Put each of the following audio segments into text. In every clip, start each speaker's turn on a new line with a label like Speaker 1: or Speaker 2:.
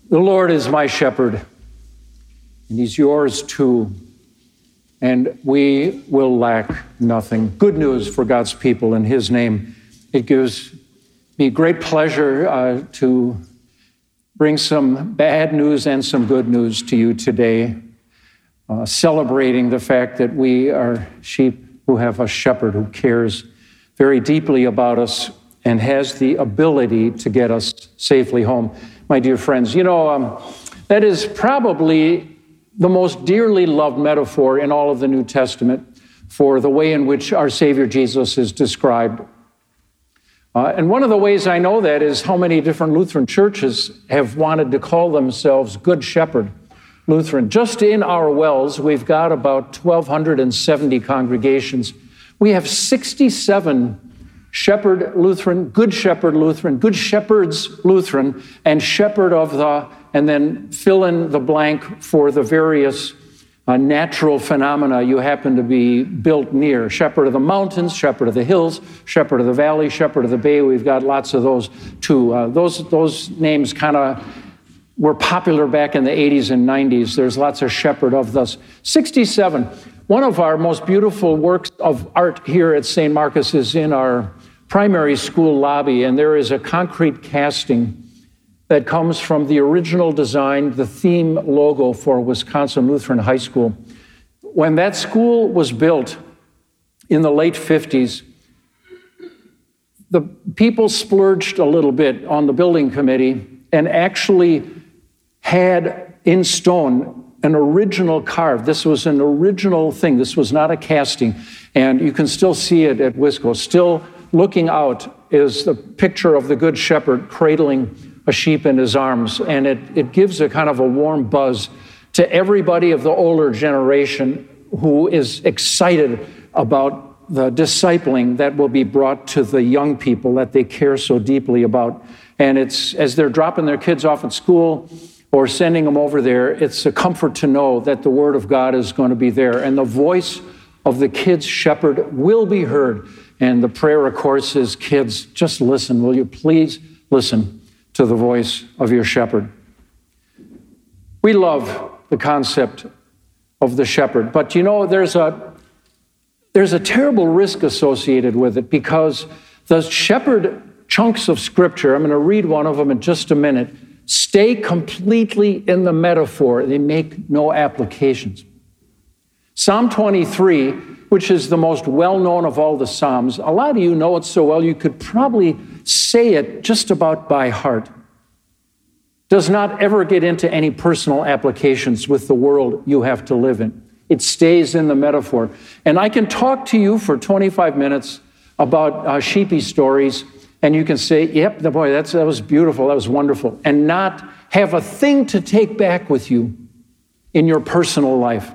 Speaker 1: The Lord is my shepherd, and he's yours too, and we will lack nothing. Good news for God's people in his name. It gives me great pleasure to bring some bad news and some good news to you today, celebrating the fact that we are sheep who have a shepherd who cares very deeply about us and has the ability to get us safely home. My dear friends, that is probably the most dearly loved metaphor in all of the New Testament for the way in which our Savior Jesus is described. And one of the ways I know that is how many different Lutheran churches have wanted to call themselves Good Shepherd Lutheran. Just in our Wells, we've got about 1,270 congregations. We have 67 Shepherd Lutheran, Good Shepherd Lutheran, Good Shepherds Lutheran, and Shepherd of the, and then fill in the blank for the various natural phenomena you happen to be built near. Shepherd of the mountains, Shepherd of the hills, Shepherd of the valley, Shepherd of the bay. We've got lots of those too. Those names kind of were popular back in the 80s and 90s. There's lots of Shepherd of those. 67. One of our most beautiful works of art here at St. Marcus is in our primary school lobby, and there is a concrete casting that comes from the original design, the theme logo for Wisconsin Lutheran High School. When that school was built in the late 50s, the people splurged a little bit on the building committee and actually had in stone an original carve. This was an original thing. This was not a casting. And you can still see it at Wisco. Still looking out is the picture of the Good Shepherd cradling a sheep in his arms. And it gives a kind of a warm buzz to everybody of the older generation who is excited about the discipling that will be brought to the young people that they care so deeply about. And it's as they're dropping their kids off at school or sending them over there, it's a comfort to know that the Word of God is going to be there. And the voice of the kid's shepherd will be heard. And the prayer, of course, is, kids, just listen. Will you please listen to the voice of your shepherd? We love the concept of the shepherd, but there's a terrible risk associated with it, because the shepherd chunks of Scripture, I'm going to read one of them in just a minute, stay completely in the metaphor. They make no applications. Psalm 23, which is the most well-known of all the Psalms, a lot of you know it so well you could probably say it just about by heart, does not ever get into any personal applications with the world you have to live in. It stays in the metaphor. And I can talk to you for 25 minutes about sheepy stories, and you can say, yep, boy, that was beautiful, that was wonderful, and not have a thing to take back with you in your personal life.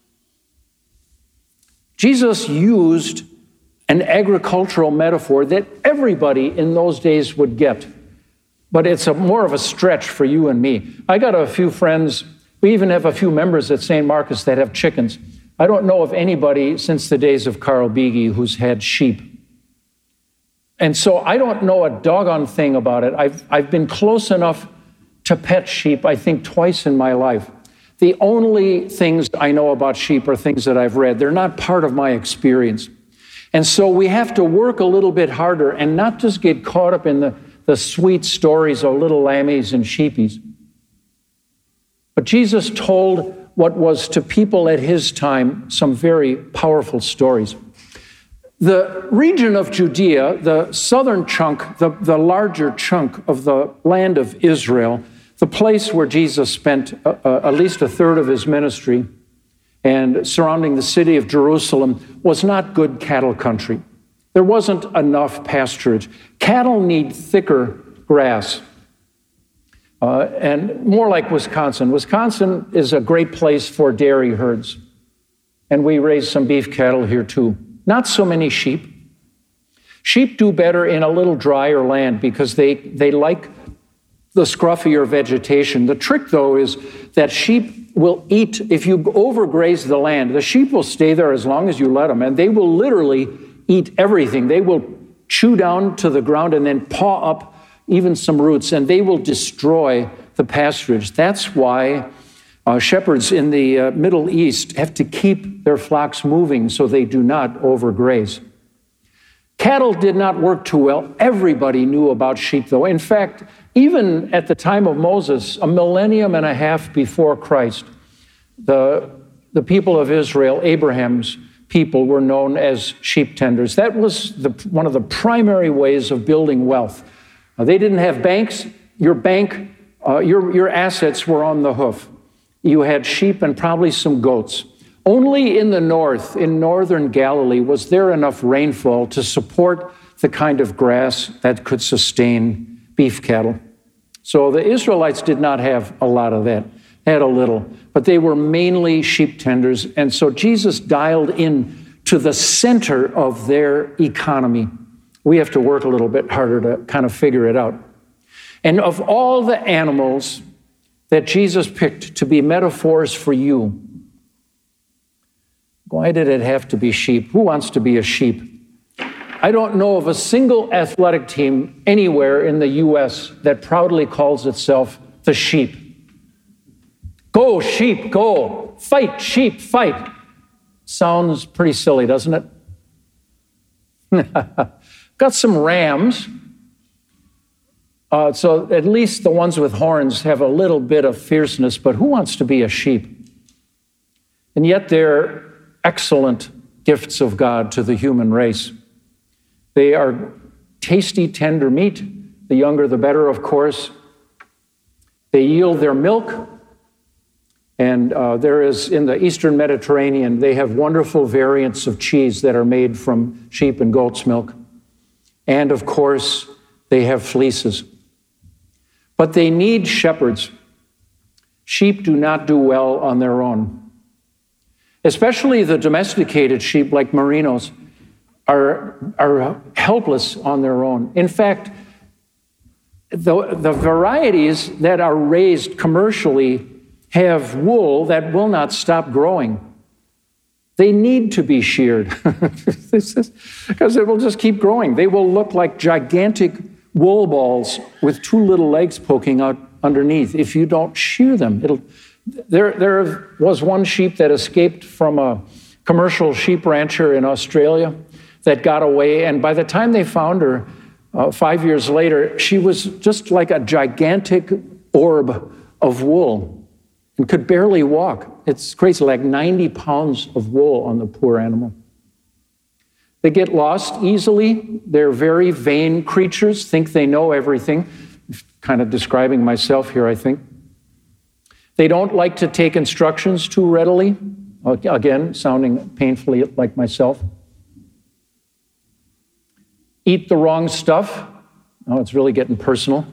Speaker 1: Jesus used an agricultural metaphor that everybody in those days would get, but it's more of a stretch for you and me. I got a few friends, we even have a few members at St. Marcus that have chickens. I don't know of anybody since the days of Carl Beege who's had sheep. And so I don't know a doggone thing about it. I've been close enough to pet sheep, I think, twice in my life. The only things I know about sheep are things that I've read. They're not part of my experience. And so we have to work a little bit harder and not just get caught up in the sweet stories of little lammies and sheepies. But Jesus told what was to people at his time some very powerful stories. The region of Judea, the southern chunk, the larger chunk of the land of Israel, the place where Jesus spent at least a third of his ministry, and surrounding the city of Jerusalem, was not good cattle country. There wasn't enough pasturage. Cattle need thicker grass, and more like Wisconsin. Wisconsin is a great place for dairy herds, and we raise some beef cattle here too. Not so many sheep. Sheep do better in a little drier land because they like the scruffier vegetation. The trick, though, is that sheep will eat, if you overgraze the land, the sheep will stay there as long as you let them, and they will literally eat everything. They will chew down to the ground and then paw up even some roots, and they will destroy the pasturage. That's why shepherds in the Middle East have to keep their flocks moving so they do not overgraze. Cattle did not work too well. Everybody knew about sheep, though. In fact, even at the time of Moses, a millennium and a half before Christ, the people of Israel, Abraham's people, were known as sheep tenders. That was one of the primary ways of building wealth. They didn't have banks. Your assets were on the hoof. You had sheep and probably some goats. Only in the north, in northern Galilee, was there enough rainfall to support the kind of grass that could sustain beef cattle. So the Israelites did not have a lot of that. They had a little, but they were mainly sheep tenders. And so Jesus dialed in to the center of their economy. We have to work a little bit harder to kind of figure it out. And of all the animals that Jesus picked to be metaphors for you, why did it have to be sheep? Who wants to be a sheep? I don't know of a single athletic team anywhere in the U.S. that proudly calls itself the Sheep. Go, sheep, go. Fight, sheep, fight. Sounds pretty silly, doesn't it? Got some rams. So at least the ones with horns have a little bit of fierceness, but who wants to be a sheep? And yet they're excellent gifts of God to the human race. They are tasty, tender meat. The younger, the better, of course. They yield their milk. And there is, in the Eastern Mediterranean, they have wonderful variants of cheese that are made from sheep and goat's milk. And, of course, they have fleeces. But they need shepherds. Sheep do not do well on their own. Especially the domesticated sheep like merinos are helpless on their own. In fact, the varieties that are raised commercially have wool that will not stop growing. They need to be sheared because it will just keep growing. They will look like gigantic wool balls with two little legs poking out underneath if you don't shear them. There was one sheep that escaped from a commercial sheep rancher in Australia that got away, and by the time they found her 5 years later, she was just like a gigantic orb of wool and could barely walk. It's crazy, like 90 pounds of wool on the poor animal. They get lost easily. They're very vain creatures, think they know everything. Kind of describing myself here, I think. They don't like to take instructions too readily. Again, sounding painfully like myself. Eat the wrong stuff. Oh, it's really getting personal.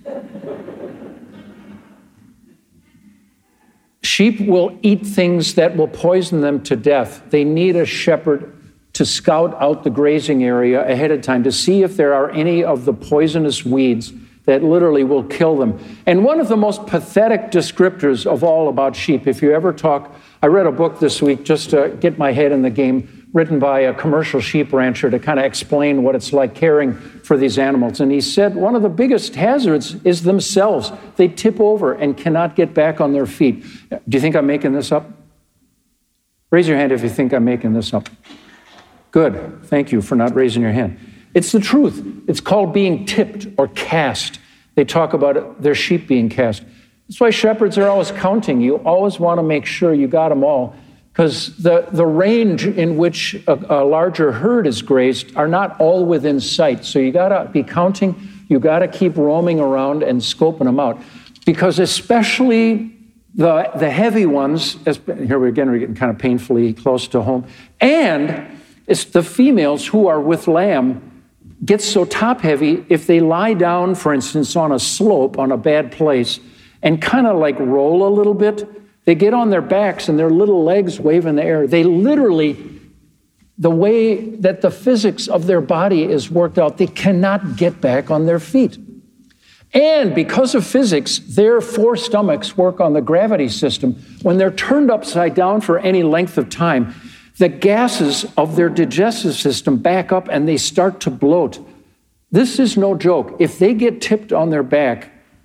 Speaker 1: Sheep will eat things that will poison them to death. They need a shepherd to scout out the grazing area ahead of time to see if there are any of the poisonous weeds that literally will kill them. And one of the most pathetic descriptors of all about sheep, if you ever talk, I read a book this week just to get my head in the game, written by a commercial sheep rancher to kind of explain what it's like caring for these animals. And he said one of the biggest hazards is themselves. They tip over and cannot get back on their feet. Do you think I'm making this up? Raise your hand if you think I'm making this up. Good. Thank you for not raising your hand. It's the truth. It's called being tipped or cast. They talk about their sheep being cast. That's why shepherds are always counting. You always want to make sure you got them all, because the range in which a larger herd is grazed are not all within sight. So you got to be counting. You got to keep roaming around and scoping them out, because especially the heavy ones, here we're getting kind of painfully close to home, and it's the females who are with lamb get so top heavy, if they lie down, for instance, on a slope, on a bad place, and kind of like roll a little bit, they get on their backs and their little legs wave in the air. They literally, the way that the physics of their body is worked out, they cannot get back on their feet. And because of physics, their four stomachs work on the gravity system. When they're turned upside down for any length of time, the gases of their digestive system back up and they start to bloat. This is no joke. If they get tipped on their back,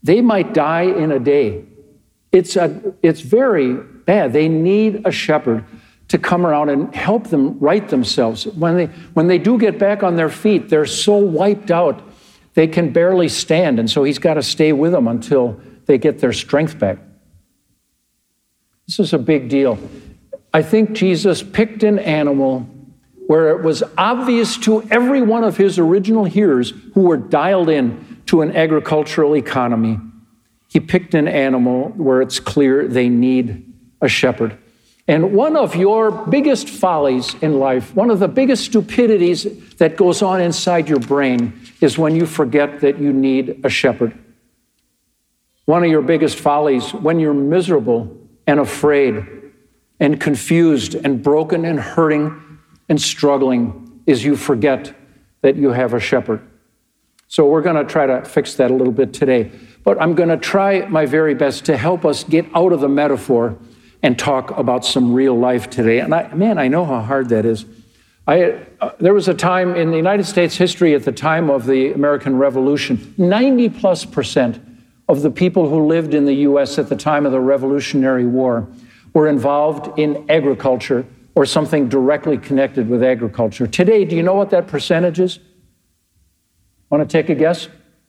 Speaker 1: they might die in a day. It's very bad. They need a shepherd to come around and help them right themselves. When they do get back on their feet, they're so wiped out, they can barely stand. And so he's got to stay with them until they get their strength back. This is a big deal. I think Jesus picked an animal where it was obvious to every one of his original hearers who were dialed in to an agricultural economy. He picked an animal where it's clear they need a shepherd. And one of your biggest follies in life, one of the biggest stupidities that goes on inside your brain is when you forget that you need a shepherd. One of your biggest follies, when you're miserable and afraid and confused and broken and hurting and struggling, is you forget that you have a shepherd. So we're going to try to fix that a little bit today. But I'm going to try my very best to help us get out of the metaphor and talk about some real life today. And I know how hard that is. There was a time in the United States history at the time of the American Revolution, 90+% of the people who lived in the U.S. at the time of the Revolutionary War were involved in agriculture or something directly connected with agriculture. Today, do you know what that percentage is? Want to take a guess?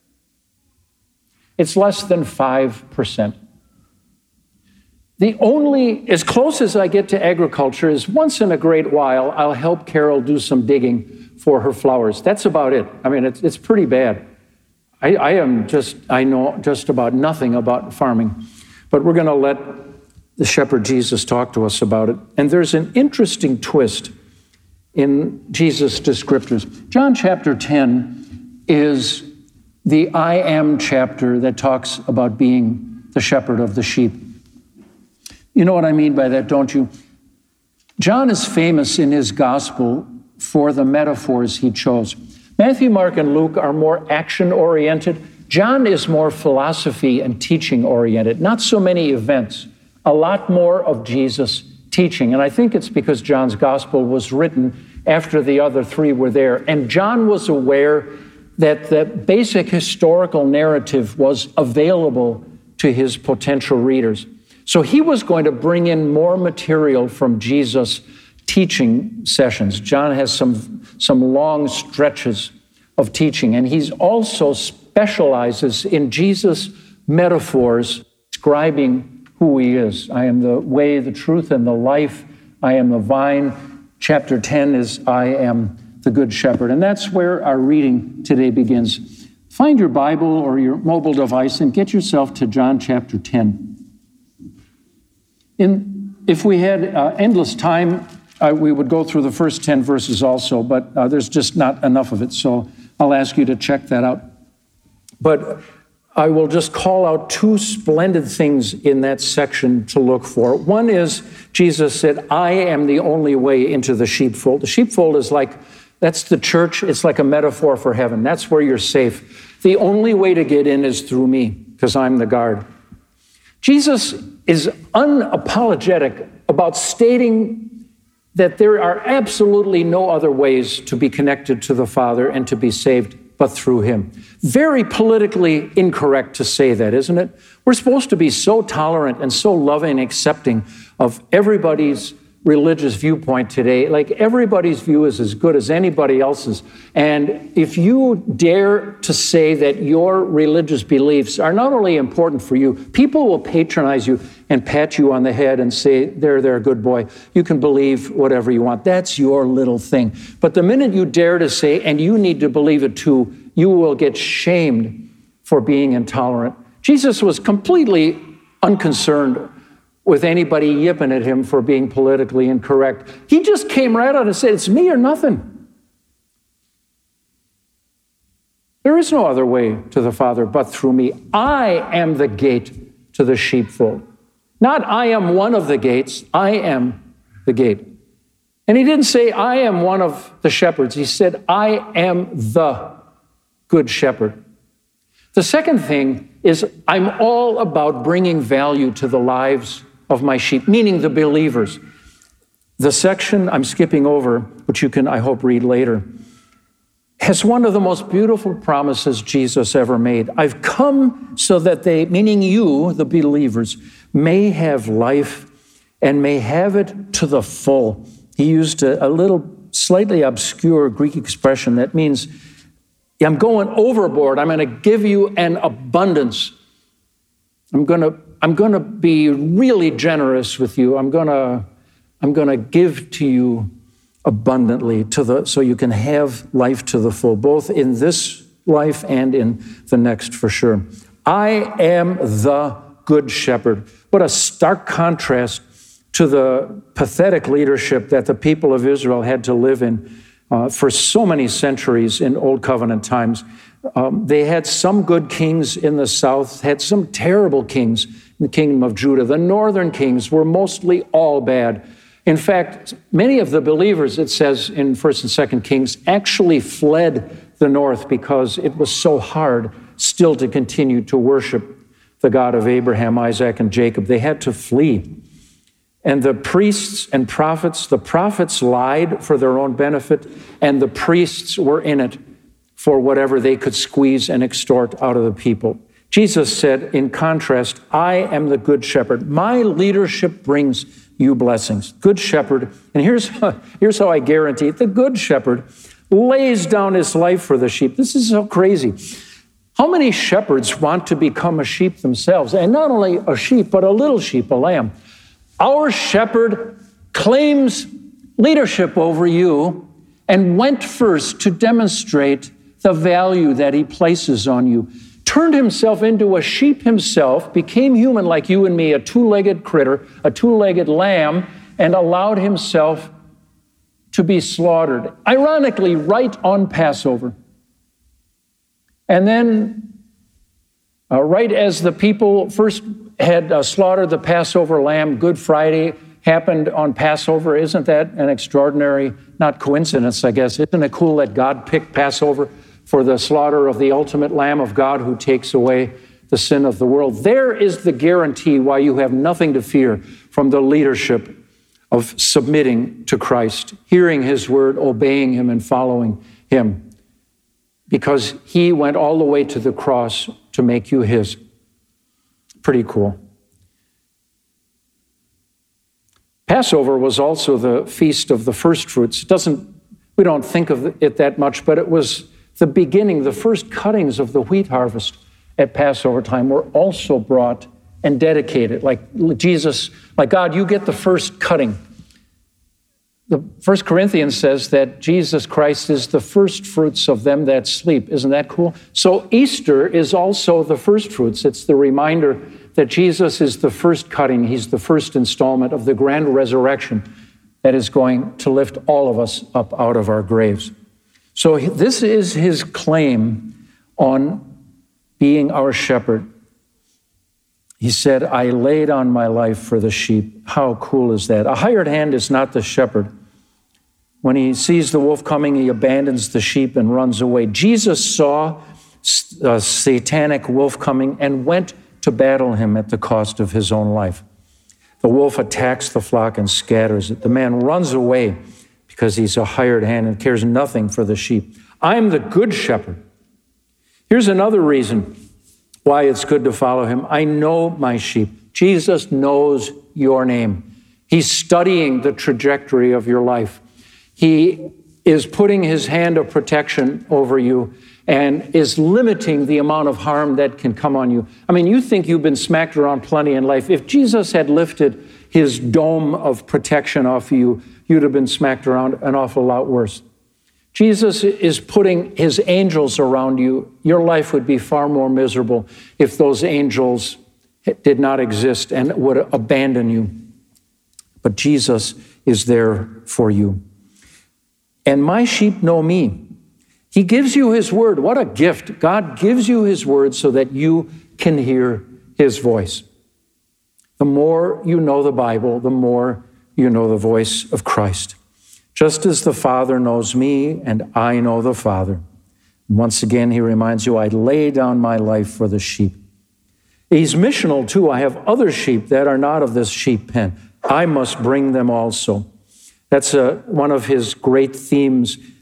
Speaker 1: It's less than 5%. The only, as close as I get to agriculture is once in a great while, I'll help Carol do some digging for her flowers. That's about it. I mean, it's pretty bad. I know just about nothing about farming, but we're going to let the shepherd Jesus talk to us about it. And there's an interesting twist in Jesus' descriptors. John chapter 10 is the I am chapter that talks about being the shepherd of the sheep. You know what I mean by that, don't you? John is famous in his gospel for the metaphors he chose. Matthew, Mark, and Luke are more action-oriented. John is more philosophy and teaching-oriented. Not so many events, a lot more of Jesus teaching. And I think it's because John's gospel was written after the other three were there. And John was aware that the basic historical narrative was available to his potential readers. So he was going to bring in more material from Jesus' teaching sessions. John has some long stretches of teaching, and he also specializes in Jesus' metaphors, describing who he is. I am the way, the truth, and the life. I am the vine. Chapter 10 is I am the good shepherd. And that's where our reading today begins. Find your Bible or your mobile device and get yourself to John chapter 10. If we had endless time, we would go through the first 10 verses also, but there's just not enough of it, so I'll ask you to check that out. But I will just call out two splendid things in that section to look for. One is, Jesus said, I am the only way into the sheepfold. The sheepfold is that's the church. It's like a metaphor for heaven. That's where you're safe. The only way to get in is through me, because I'm the guard. Jesus is unapologetic about stating that there are absolutely no other ways to be connected to the Father and to be saved but through him. Very politically incorrect to say that, isn't it? We're supposed to be so tolerant and so loving and accepting of everybody's religious viewpoint today. Like everybody's view is as good as anybody else's. And if you dare to say that your religious beliefs are not only important for you, people will patronize you and pat you on the head and say, there, good boy. You can believe whatever you want. That's your little thing. But the minute you dare to say, and you need to believe it too, you will get shamed for being intolerant. Jesus was completely unconcerned with anybody yipping at him for being politically incorrect. He just came right out and said, it's me or nothing. There is no other way to the Father but through me. I am the gate to the sheepfold. Not I am one of the gates, I am the gate. And he didn't say I am one of the shepherds. He said I am the good shepherd. The second thing is I'm all about bringing value to the lives of my sheep, meaning the believers. The section I'm skipping over, which you can, I hope, read later, has one of the most beautiful promises Jesus ever made. I've come so that they, meaning you, the believers, may have life and may have it to the full. He used a little slightly obscure Greek expression that means, I'm going overboard. I'm going to give you an abundance. I'm going to be really generous with you. I'm going to give to you abundantly so you can have life to the full, both in this life and in the next for sure. I am the good shepherd. What a stark contrast to the pathetic leadership that the people of Israel had to live in for so many centuries in Old Covenant times. They had some good kings in the south, had some terrible kings in the kingdom of Judah. The northern kings were mostly all bad. In fact, many of the believers, it says in 1st and 2nd Kings, actually fled the north because it was so hard still to continue to worship the God of Abraham, Isaac, and Jacob. They had to flee. And the priests and prophets, the prophets lied for their own benefit, and the priests were in it for whatever they could squeeze and extort out of the people. Jesus said, in contrast, I am the good shepherd. My leadership brings you blessings. Good shepherd, and here's how I guarantee it. The good shepherd lays down his life for the sheep. This is so crazy. How many shepherds want to become a sheep themselves? And not only a sheep, but a little sheep, a lamb. Our shepherd claims leadership over you and went first to demonstrate the value that he places on you. Turned himself into a sheep himself, became human like you and me, a two-legged critter, a two-legged lamb, and allowed himself to be slaughtered. Ironically, right on Passover. And then, right as the people first had slaughtered the Passover lamb, Good Friday happened on Passover. Isn't that an extraordinary, not coincidence, I guess? Isn't it cool that God picked Passover for the slaughter of the ultimate Lamb of God who takes away the sin of the world? There is the guarantee why you have nothing to fear from the leadership of submitting to Christ, hearing his word, obeying him, and following him, because he went all the way to the cross to make you his. Pretty cool. Passover was also the feast of the first fruits. We don't think of it that much, but it was the beginning. The first cuttings of the wheat harvest at Passover time were also brought and dedicated. Like Jesus, like God, you get the first cutting. The 1 Corinthians says that Jesus Christ is the first fruits of them that sleep. Isn't that cool? So Easter is also the first fruits. It's the reminder that Jesus is the first cutting. He's the first installment of the grand resurrection that is going to lift all of us up out of our graves. So this is his claim on being our shepherd. He said, I laid on my life for the sheep. How cool is that? A hired hand is not the shepherd. When he sees the wolf coming, he abandons the sheep and runs away. Jesus saw a satanic wolf coming and went to battle him at the cost of his own life. The wolf attacks the flock and scatters it. The man runs away because he's a hired hand and cares nothing for the sheep. I'm the good shepherd. Here's another reason why it's good to follow him. I know my sheep. Jesus knows your name. He's studying the trajectory of your life. He is putting his hand of protection over you and is limiting the amount of harm that can come on you. I mean, you think you've been smacked around plenty in life. If Jesus had lifted his dome of protection off you, you'd have been smacked around an awful lot worse. Jesus is putting his angels around you. Your life would be far more miserable if those angels did not exist and would abandon you. But Jesus is there for you. And my sheep know me. He gives you his word. What a gift. God gives you his word so that you can hear his voice. The more you know the Bible, the more you know the voice of Christ. Just as the Father knows me and I know the Father. And once again, he reminds you, I lay down my life for the sheep. He's missional too. I have other sheep that are not of this sheep pen. I must bring them also. That's one of his great themes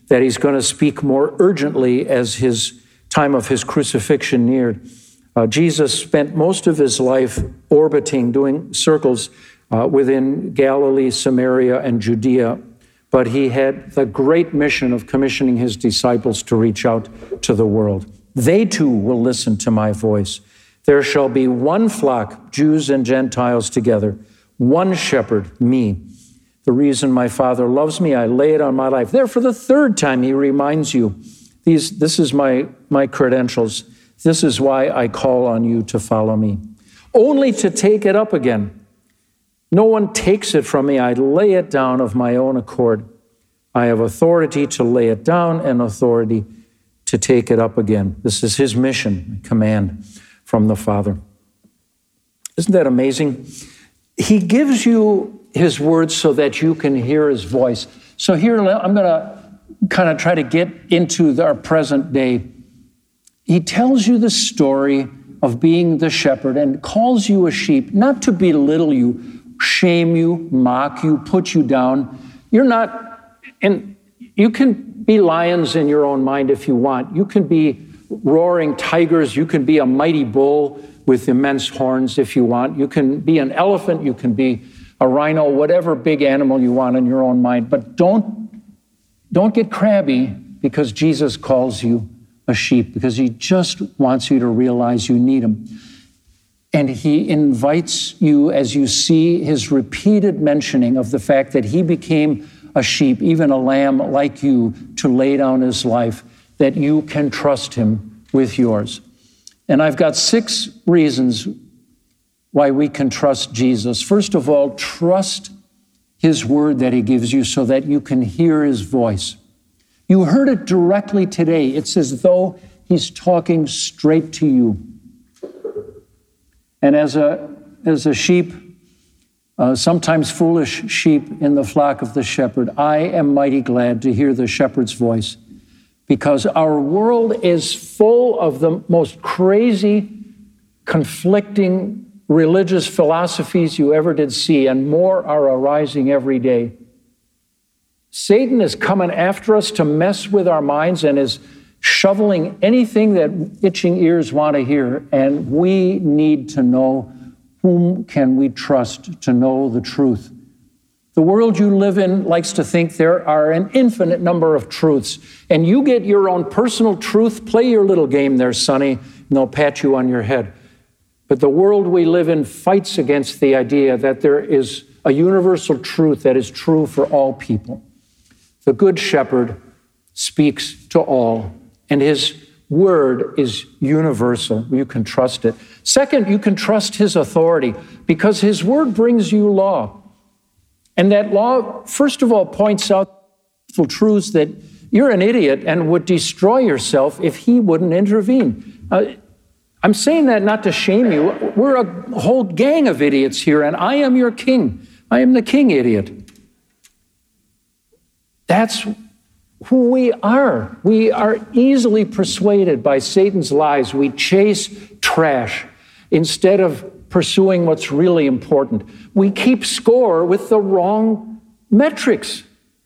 Speaker 1: that he's going to speak more urgently as his time of his crucifixion neared. Jesus spent most of his life orbiting, doing circles within Galilee, Samaria, and Judea, but he had the great mission of commissioning his disciples to reach out to the world. They too will listen to my voice. There shall be one flock, Jews and Gentiles together, one shepherd, me. The reason my Father loves me, I lay it on my life. There, for the third time, he reminds you, this is my credentials. This is why I call on you to follow me, only to take it up again. No one takes it from me. I lay it down of my own accord. I have authority to lay it down and authority to take it up again. This is his mission, command from the Father. Isn't that amazing? He gives you his words so that you can hear his voice. So here, I'm going to kind of try to get into our present day. He tells you the story of being the shepherd and calls you a sheep, not to belittle you, shame you, mock you, put you down. You're not, and you can be lions in your own mind if you want. You can be roaring tigers. You can be a mighty bull with immense horns if you want. You can be an elephant. You can be a rhino, whatever big animal you want in your own mind. But don't get crabby because Jesus calls you a sheep, because he just wants you to realize you need him. And he invites you, as you see his repeated mentioning of the fact that he became a sheep, even a lamb like you, to lay down his life, that you can trust him with yours. And I've got 6 reasons why we can trust Jesus. First of all, trust his word that he gives you so that you can hear his voice. You heard it directly today. It's as though he's talking straight to you. And as a sheep, sometimes foolish sheep in the flock of the shepherd, I am mighty glad to hear the shepherd's voice, because our world is full of the most crazy, conflicting religious philosophies you ever did see, and more are arising every day. Satan is coming after us to mess with our minds and is shoveling anything that itching ears want to hear, and we need to know whom can we trust to know the truth. The world you live in likes to think there are an infinite number of truths, and you get your own personal truth. Play your little game there, Sonny, and they'll pat you on your head. But the world we live in fights against the idea that there is a universal truth that is true for all people. The Good Shepherd speaks to all, and his word is universal. You can trust it. Second, you can trust his authority, because his word brings you law. And that law, first of all, points out truths that you're an idiot and would destroy yourself if he wouldn't intervene. I'm saying that not to shame you. We're a whole gang of idiots here, and I am your king. I am the king idiot. That's who we are. We are easily persuaded by Satan's lies. We chase trash instead of pursuing what's really important. We keep score with the wrong metrics.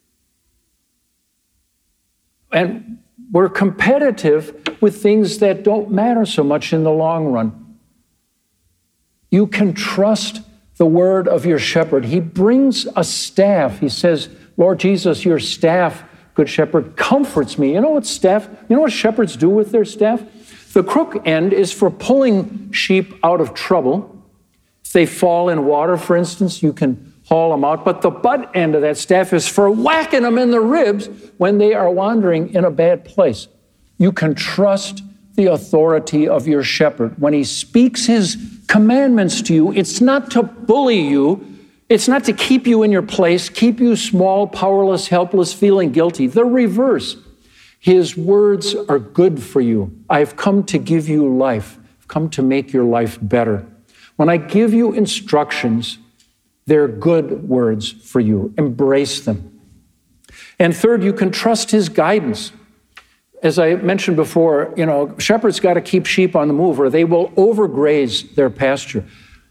Speaker 1: And we're competitive with things that don't matter so much in the long run. You can trust the word of your shepherd. He brings a staff. He says, Lord Jesus, your staff, Good Shepherd, comforts me. You know what shepherds do with their staff? The crook end is for pulling sheep out of trouble. If they fall in water, for instance, you can haul them out. But the butt end of that staff is for whacking them in the ribs when they are wandering in a bad place. You can trust the authority of your shepherd. When he speaks his commandments to you, it's not to bully you. It's not to keep you in your place, keep you small, powerless, helpless, feeling guilty. The reverse. His words are good for you. I've come to give you life. I've come to make your life better. When I give you instructions, they're good words for you. Embrace them. And third, you can trust his guidance. As I mentioned before, shepherds got to keep sheep on the move or they will overgraze their pasture.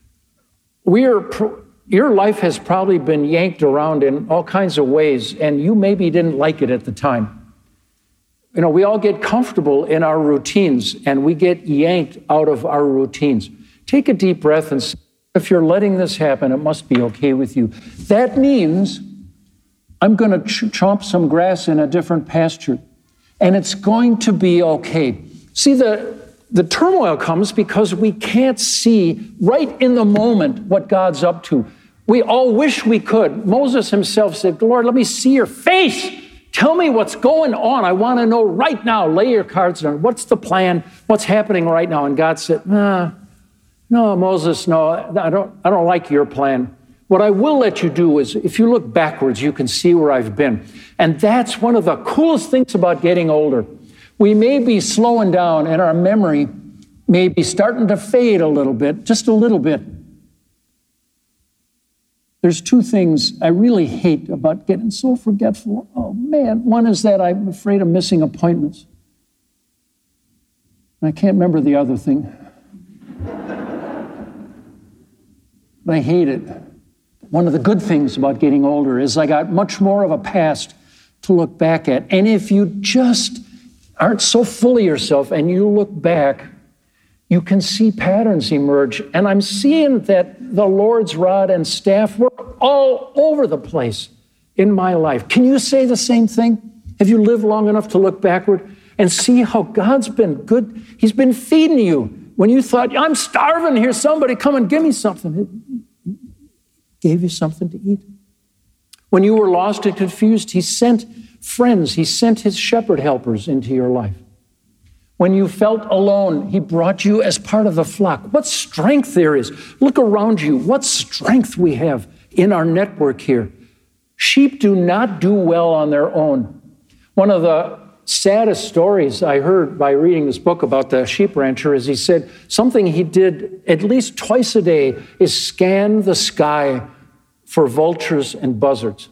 Speaker 1: Your life has probably been yanked around in all kinds of ways, and you maybe didn't like it at the time. we all get comfortable in our routines and we get yanked out of our routines. Take a deep breath and say, if you're letting this happen, it must be okay with you. That means I'm going to chomp some grass in a different pasture, and it's going to be okay. See, the turmoil comes because we can't see right in the moment what God's up to. We all wish we could. Moses himself said, Lord, let me see your face. Tell me what's going on. I want to know right now. Lay your cards down. What's the plan? What's happening right now? And God said, no, Moses, no, I don't like your plan. What I will let you do is, if you look backwards, you can see where I've been. And that's one of the coolest things about getting older. We may be slowing down and our memory may be starting to fade a little bit, just a little bit. There's two things I really hate about getting so forgetful. Oh, man. One is that I'm afraid of missing appointments. And I can't remember the other thing. But I hate it. One of the good things about getting older is I got much more of a past to look back at. And if you just aren't so full of yourself and you look back, you can see patterns emerge. And I'm seeing that the Lord's rod and staff were all over the place in my life. Can you say the same thing? Have you lived long enough to look backward and see how God's been good? He's been feeding you. When you thought, I'm starving here, somebody come and give me something. He gave you something to eat. When you were lost and confused, he sent friends. He sent his shepherd helpers into your life. When you felt alone, he brought you as part of the flock. What strength there is. Look around you. What strength we have in our network here. Sheep do not do well on their own. One of the saddest stories I heard by reading this book about the sheep rancher is he said something he did at least twice a day is scan the sky for vultures and buzzards.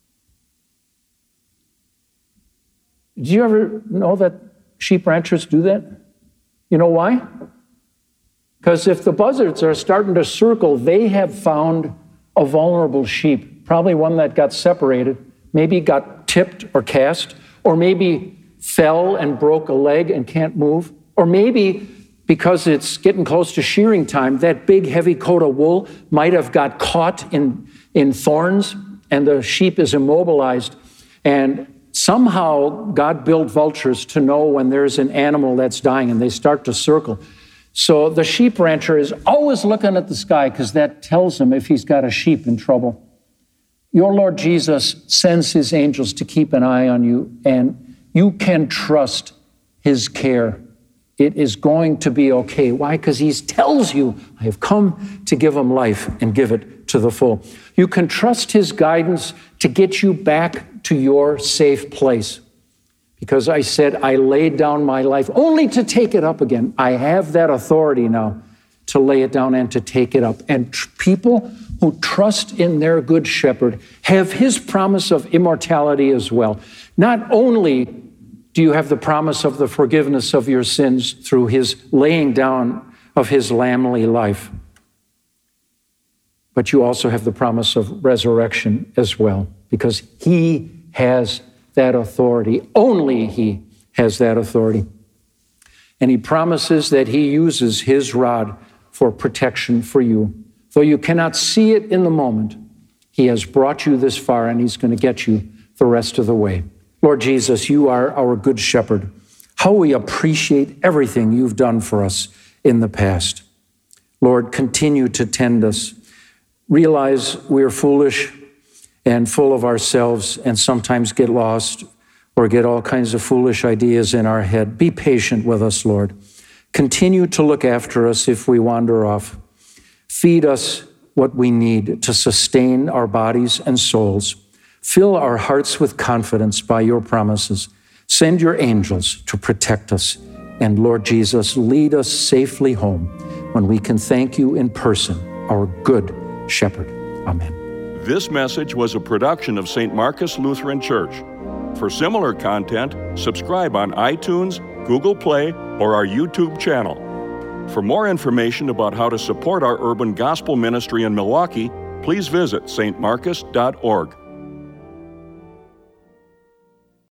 Speaker 1: Did you ever know that sheep ranchers do that? You know why? Because if the buzzards are starting to circle, they have found a vulnerable sheep, probably one that got separated, maybe got tipped or cast, or maybe fell and broke a leg and can't move, or maybe because it's getting close to shearing time, that big heavy coat of wool might have got caught in thorns and the sheep is immobilized. And somehow God built vultures to know when there's an animal that's dying and they start to circle. So the sheep rancher is always looking at the sky because that tells him if he's got a sheep in trouble. Your Lord Jesus sends his angels to keep an eye on you, and you can trust his care. It is going to be okay. Why? Because he tells you, I have come to give him life and give it to the full. You can trust his guidance to get you back to your safe place. Because I said, I laid down my life only to take it up again. I have that authority now to lay it down and to take it up. And people who trust in their good shepherd have his promise of immortality as well. Not only do you have the promise of the forgiveness of your sins through his laying down of his lambly life, but you also have the promise of resurrection as well, because he has that authority. Only he has that authority. And he promises that he uses his rod for protection for you. Though you cannot see it in the moment, he has brought you this far and he's going to get you the rest of the way. Lord Jesus, you are our good shepherd. How we appreciate everything you've done for us in the past. Lord, continue to tend us. Realize we're foolish and full of ourselves and sometimes get lost or get all kinds of foolish ideas in our head. Be patient with us, Lord. Continue to look after us if we wander off. Feed us what we need to sustain our bodies and souls. Fill our hearts with confidence by your promises. Send your angels to protect us. And Lord Jesus, lead us safely home when we can thank you in person, our good shepherd. Amen.
Speaker 2: This message was a production of St. Marcus Lutheran Church. For similar content, subscribe on iTunes, Google Play, or our YouTube channel. For more information about how to support our urban gospel ministry in Milwaukee, please visit stmarcus.org.